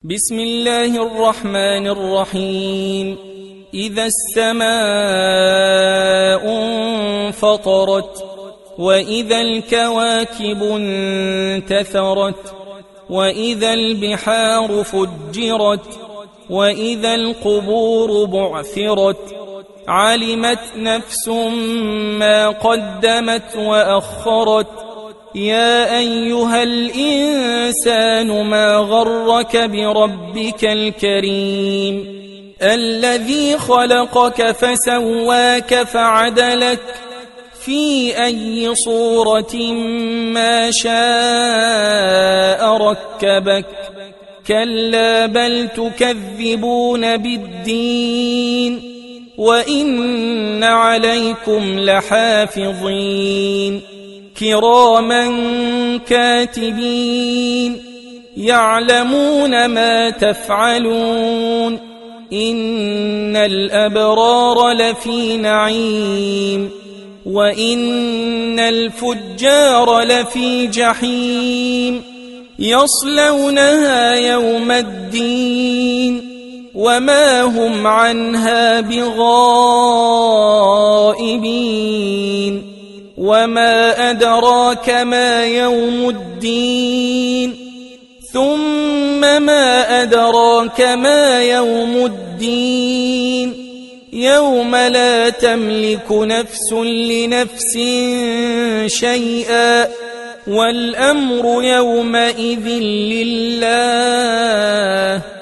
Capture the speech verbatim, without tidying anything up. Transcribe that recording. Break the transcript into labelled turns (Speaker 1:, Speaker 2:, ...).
Speaker 1: بسم الله الرحمن الرحيم. إذا السماء انفطرت وإذا الكواكب انتثرت وإذا البحار فجرت وإذا القبور بعثرت علمت نفس ما قدمت وأخرت. يا أيها الإنسان ما غرك بربك الكريم الذي خلقك فسواك فعدلك في أي صورة ما شاء ركبك. كلا بل تكذبون بالدين وإن عليكم لحافظين كراما كاتبين يعلمون ما تفعلون. إن الأبرار لفي نعيم وإن الفجار لفي جحيم يصلونها يوم الدين وما هم عنها بغائبين. وما أدراك ما يوم الدين ثم ما أدراك ما يوم الدين يوم لا تملك نفس لنفس شيئا والأمر يومئذ لله.